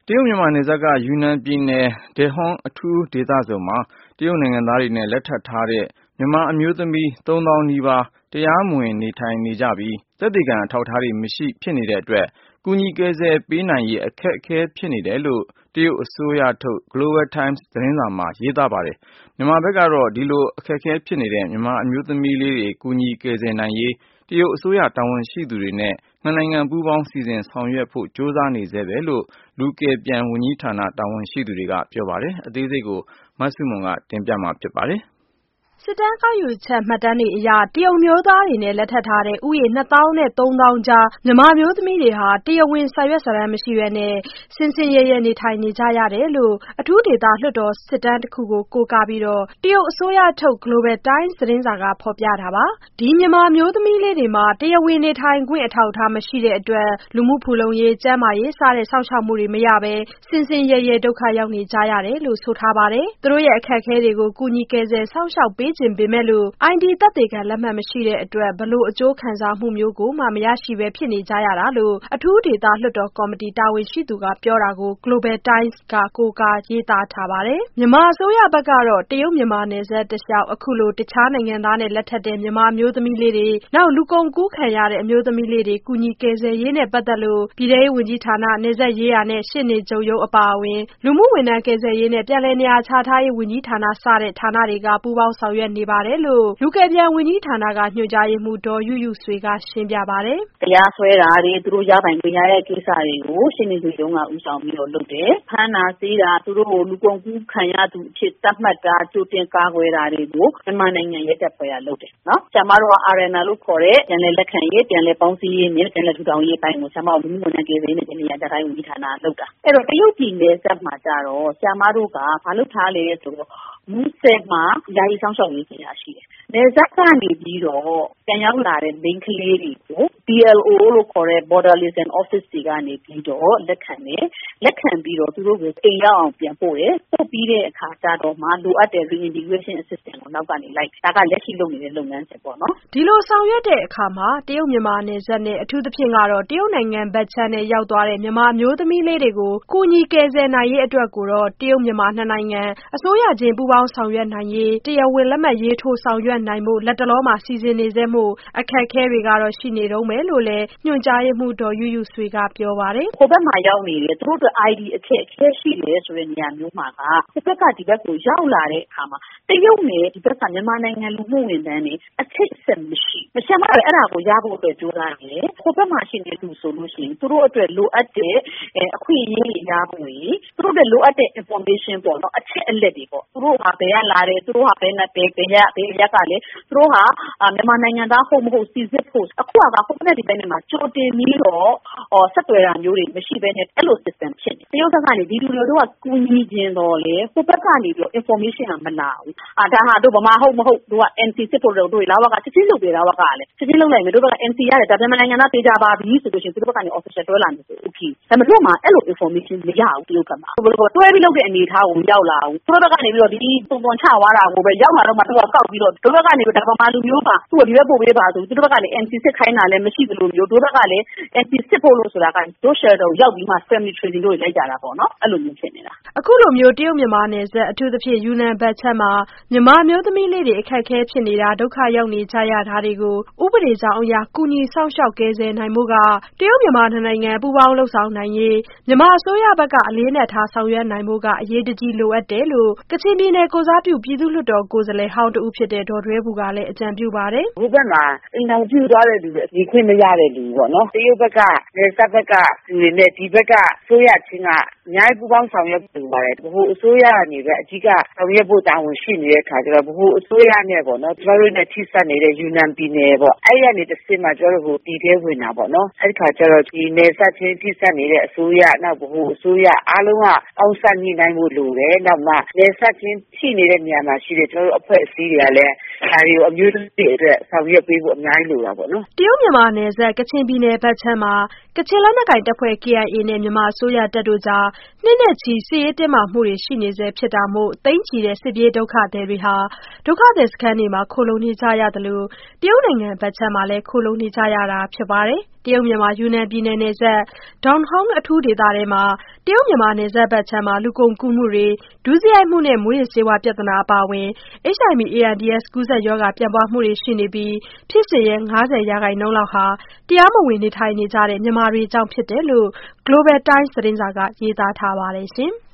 တရုတ်မြန်မာနယ်စပ်ကယူနန်ပြည်နယ်တယ်ဟွန်အထူးဒေသဇုံမှာတရုတ်နိုင်ငံသားတွေနဲ့လက်ထပ်ထားတဲ့မြန်မာအမျိုးသမီး 3000 နီးပါးတရားမဝင်နေထိုင်နေကြပြီးသက်သေခံအထောက်အထားတွေမရှိဖြစ်နေတဲ့အတွက်ကူညီကယ်ဆယ်ပေးနိုင်ရေးအခက်အခဲဖြစ်နေတယ်လို့တရုတ်အစိုးရထုတ် Global Times သတင်းစာမှာရေးသားပါတယ်။မြန်မာဘက်ကတော့ဒီလိုအခက်အခဲဖြစ်နေတဲ့မြန်မာအမျိုးသမီးလေးတွေကူညီကယ်ဆယ်နိုင်ရေးတရုတ်အစိုးရတာဝန်ရှိသူတွေနဲ့နှစ်နိုင်ငံပူးပေါင်းစီစဉ်ဆောင်ရွက်ဖို့ကြိုးစားနေဆဲပဲလို့လူကယ်ပြန်ဝန်ကြီးဌာနတာဝန်ရှိသူတွေကပြောပါတယ်။အသေးစိတ်ကိုမဆုမွန်ကတင်ပြမှာဖြစ်ပါတယ်။စစ်တမ်းကောက်ယူချက်မှတ်တမ်းတွေအရတရုတ်အမျိုးသားတွေနဲ့လက်ထပ်ထားတဲ့ဥယျာဉ် 2000 နဲ့ 3000 ကြားမြန်မာအမျိုးသမီးတွေဟာတရားဝင်စာရွက်စာတမ်းမရှိဘဲနဲ့စင်စင်ရဲရဲနေထိုင်နေကြရတယ်လို့အထူးဒေသလွှတ်တော်စစ်တမ်းတစ်ခုကိုကိုးကားပြီးတရုတ်အစိုးရထုတ် Global Times သတင်းစာကဖော်ပြတာပါ။ဒီမြန်မာအမျိုးသမီးလေးတွေမှာတရားဝင်နေထိုင်ခွင့်အထောက်အထားမရှိတဲ့အတွက်လူမှုဖူလုံရေးကျန်းမာရေးစတဲ့စောင့်ရှောက်မှုတွေမရဘဲစင်စင်ရဲရဲဒုက္ခရောက်နေကြရတယ်လို့ဆိုထားပါတယ်။သူတို့ရဲ့အခက်အခဲတွေကိုကူညီကယ်ဆယ်စောင့်ရှောက်ပေးခြင်းပေမဲ့လို့ ID သက်သေခံလက်မှတ်မရှိတဲ့အတွက်ဘလို့အကျိုးခံစားမှုမျိုးကိုမှမရရှိပဲဖြစ်နေကြရတာလို့အထူးဒေသလွှတ်တော်ကော်မတီတာဝန်ရှိသူကပြောတာကို Global Times ကကိုးကားရေးသားထားပါတယ်။မြန်မာအစိုးရဘက်ကတော့တရုတ်မြန်မာနယ်စပ်တလျှောက်အခုလိုတခြားနိုင်ငံသားနဲ့လက်ထပ်တဲ့မြန်မာအမျိုးသမီးလေးတွေနောက်လူကုန်ကူးခံရတဲ့အမျိုးသမီးလေးတွေကူညီကယ်ဆယ်ရေးနဲ့ပတ်သက်လို့ပြည်ထောင်စုဝန်ကြီးဌာနနယ်စပ်ရေးရာနဲ့ရှေ့နေချုပ်ရုံးအပါအဝင်လူမှုဝန်ထမ်းကယ်ဆယ်ရေးနဲ့ပြန်လည်နေရာချထားရေးဝန်ကြီးဌာနစတဲ့ဌာနတွေကပူးပေါင်းဆောင်ရွက်နေပါတယ်လို့လူကယ်ပြန်ဝန်ကြီးဌာနကညွှန်ကြားရေးမှူးဒေါ်ယုယုဆွေကရှင်းပြပါတယ်။တရားစွဲတာတွေသူတို့ရပိုင်ခွင့်ရတဲ့ကိစ္စတွေကိုရှင်းနေသူရုံးကဦးဆောင်ပြီးတော့လုပ်တယ်။ဖမ်းတာဆီးတာသူတို့ကိုလူကုန်ကူးခံရသူအဖြစ်သတ်မှတ်တာကြိုတင်ကာကွယ်တာတွေကိုမြန်မာနိုင်ငံရဲတပ်ဖွဲ့ကလုပ်တယ်နော်။ဆရာမတို့က RNR လို့ခေါ်တဲ့ပြန်လည်လက်ခံရေးပြန်လည်ပေါင်းစည်းရေးနဲ့ပြန်လည်ထူထောင်ရေးပိုင်းကိုဆရာမတို့လူမှုဝန်ထမ်းကယ်ဆယ်ရေးနဲ့ပြန်လည်နေရာချထားရေးဝန်ကြီးဌာနကလုပ်တာ။အဲ့တော့တရုတ်ပြည်နယ်စပ်မှာကြတော့ဆရာမတို့ကဘာလုပ်ထားလဲဆိုတော့မူဆယ်မှာယာယီဆောင်ရှောက်ရေးနေရာရှိတယ်။နယ်စပ်ကနေပြီးတော့ပြန်ရောက်လာတဲ့မိန်းကလေးတွေကို BLO လို့ခေါ်တဲ့ Border Liaison Office တွေကနေပြီးတော့လက်ခံတယ်။လက်ခံပြီးတော့သူတို့ကိုအိမ်ရောက်အောင်ပြန်ပို့တယ်။ပို့ပြီးတဲ့အခါကျတော့မှလိုအပ်တဲ့ Reintegration Assistance ကိုနောက်ကနေလိုက်ဒါကလက်ရှိလုပ်နေတဲ့လုပ်ငန်းစဉ်ပေါ့နော်။ဒီလိုဆောင်ရွက်တဲ့အခါမှာတရုတ်မြန်မာနယ်စပ်နဲ့အထူးသဖြင့်ကတော့တရုတ်နိုင်ငံဘက်ခြမ်းနဲ့ရောက်သွားတဲ့မြန်မာအမျိုးသမီးလေးတွေကိုကူညီကယ်ဆယ်နိုင်ရေးအတွက်ကိုတော့တရုတ်မြန်မာနှစ်နိုင်ငံအစိုးရချင်းပူးပေါင်းဆောင်ရွက်နိုင်ရေးတရားဝင်လက်မှတ်ရေးထိုးဆောင်ရွက်နိုင်ဖို့လက်တလောမှာစီစဉ်နေဆဲမို့အခက်အခဲတွေကတော့ရှိနေတုန်းပဲလို့လည်းညွှန်ကြားရေးမှူးဒေါ်ယုယုဆွေကပြောပါတယ်။ဟိုဘက်မှာရောက်နေတယ်သူတို့အတွက် ID အခက်အခဲရှိတယ်ဆိုတဲ့နေရာမျိုးမှာကဟိုဘက်ကဒီဘက်ကိုရောက်လာတဲ့အခါမှာတရုတ်နဲ့ဒီဘက်ကမြန်မာနိုင်ငံလူမှုဝန်ထမ်းတွေအချိတ်ဆက်မရှိမရှမ်းမတော့အဲ့ဒါကိုရဖို့အတွက်ကြိုးစားနေတယ်။ဟိုဘက်မှာရှိနေသူဆိုလို့ရှိရင်သူတို့အတွက်လိုအပ်တဲ့အခွင့်အရေးတွေရဖို့ကြီးသူတို့အတွက်လိုအပ်တဲ့ information ပေါ့နော်အချက်အလက်တွေပေါ့သူတို့ဟာဘယ်ကလာတယ်သူတို့ဟာဘယ်နဲ့ဘယ်ရက်ကလဲသူတို့ဟာမြန်မာနိုင်ငံသားဟုတ်မဟုတ်စီစစ်ဖို့အခုကဟိုဘက်ဒီဘက်နဲ့မှာကြိုတင်ပြီးတော့ဆက်သွယ်တာမျိုးတွေမရှိဘဲနဲ့အဲ့လို system ဖြစ်နေတရုတ်ဘက်ကနေဒီလူတွေတို့ကကူညီခြင်းတော့လေဟိုဘက်ကနေပြီးတော့ information ကမလာဘူးဒါဟာတို့ဗမာဟုတ်မဟုတ်တို့က NC စစ်ဖို့တို့လာဝကချက်ချင်းလုပ်တယ်လာဝကလည်းချက်ချင်းလုပ်လိုက်မယ်တို့က NC ရတယ်ဒါမြန်မာနိုင်ငံသားပေးကြပါပြီဆိုလို့ရှိရင်သူတို့ဘက်ကနေ official တွဲလာမယ်ဆို okay ဒါပေမဲ့တို့မှအဲ့လို information မရဘူးတရုတ်ကမှာဘယ်လိုတွဲပြီးလုပ်တဲ့အနေအထားကိုရောက်လာဘူးသူတို့ဘက်ကနေပြီးတော့ဒီပုံချသွားတာကိုပဲရောက်လာတော့မှသူကကောက်ပြီးတော့တို့ဘက်ကနေဒါဗမာလူမျိုးပါသူ့ကိုဒီဘက်ပို့ပေးပါဆိုသူတို့ဘက်ကလည်း NC စစ်ခိုင်းတာလည်းမရှိသလိုမျိုးတို့ဘက်ကလည်း NC စစ်ဖို့လို့ဆိုတာကတို့ shelter ကိုရောက်ပြီးမှ family training တို့လိုက်ကြတာပေါ့နော်အဲ့လိုမျိုးဖြစ်နေတာအခုလိုမျိုးတရုတ်မြန်မာနယ်စပ်အထူးသဖြင့်ယူနန်ဘက်ချက်မှာမြန်မာမျိုးသမီးလေးတွေအခက်အခဲဖြစ်နေတာဒုက္ခရောက်နေကြရတာတွေကိုဥပဒေကြောင်းအရကူညီစောင့်ရှောက်ကယ်ဆယ်နိုင်မှုကတရုတ်မြန်မာနိုင်ငံပူးပေါင်းလှုပ်ဆောင်နိုင်ရေးမြန်မာအစိုးရဘက်ကအလေးနက်ထားဆောင်ရွက်နိုင်မှုကအရေးတကြီးလိုအပ်တယ်လို့ကချင်ပြည်နယ်ကိုစားပြုပြည်သူ့လွှတ်တော်ကိုယ်စားလှယ်ဟောင်းတဦးဖြစ်တဲ့ဒေါ်ဒွဲဘူကလည်းအကြံပြုပါတယ်ဟိုဘက်မှာအိမ်တော်ပြုသွားတဲ့လူတွေဒီခွင့်မရတဲ့လူပေါ့နော်တရုတ်ဘက်ကနယ်စပ်ဘက်ကလူတွေနဲ့ဒီဘက်ကဆိုရချင်းကအများကြီးပူးပေါင်းဆောင်ရွက်နေပါတယ်ဘို့အစိုးရကနေပဲအကြီးကဆောင်ရွက်ဖို့တာဝန်ရှိနေတဲ့ခါကျတော့ဘို့အစိုးရနဲ့ပေါ့နော်ကျွန်တော်တို့နဲ့ထိစပ်နေတဲ့ယူနန်ပြည်နယ်ပေါ့အဲ့ရနေတစ်စင်းမှာကျွန်တော်တို့ဟိုတည်သေးဝင်တာပေါ့နော်အဲ့ဒီခါကျတော့ဒီနယ်စပ်ချင်းထိစပ်နေတဲ့အစိုးရနောက်ဘို့အစိုးရအားလုံးကအောက်ဆက်ညှိနှိုင်းဖို့လိုတယ်နောက်မှနယ်စပ်ချင်းရှိနေတဲ့နေရာမှာရှိတဲ့ကျွန်တော်တို့အဖွဲ့အစည်းတွေကလည်းဒါတွေကိုအမျိုးသမီးတွေအတွက်ဆောင်ရွက်ပေးဖို့အများကြီးလိုတာပေါ့နော်တရုတ်မြန်မာနယ်စပ်ကချင်ပြည်နယ်ဘက်ခြမ်းမှာကချင်လက်နက်ကိုင်တပ်ဖွဲ့ KIA နဲ့မြန်မာအစိုးရတပ်တို့ကြားနှစ်နဲ့ချီစစ်ရေးတင်းမာမှုတွေရှိနေဆဲဖြစ်တာမို့သိန်းချီတဲ့စစ်ပြေးဒုက္ခသည်တွေဟာဒုက္ခသည်စခန်းတွေမှာခိုလုံနေကြရသလိုတရုတ်နိုင်ငံဘက်ခြမ်းမှာလည်းခိုလုံနေကြရတာဖြစ်ပါတယ်။တရုတ်မြန်မာယူနန်ပြည်နယ်နယ်စပ် Donghong အထူးဒေသထဲမှာ တရုတ်မြန်မာနယ်စပ်ဘက်ခြမ်းမှာ လူကုန်ကူးမှုတွေ ဒုစရိုက်မှုနဲ့ မူးယစ်ဆေးဝါးပြဿနာအပါအဝင် HIV/AIDS ကူးစက်ရောဂါပြန့်ပွားမှုတွေရှိနေပြီး ဖြစ်စဉ်ရဲ့ 50% လောက်ဟာ တရားမဝင်နေထိုင်နေကြတဲ့ မြန်မာတွေကြောင့်ဖြစ်တယ်လို့ Global Times သတင်းစာက ရေးသားထားပါတယ်ရှင်။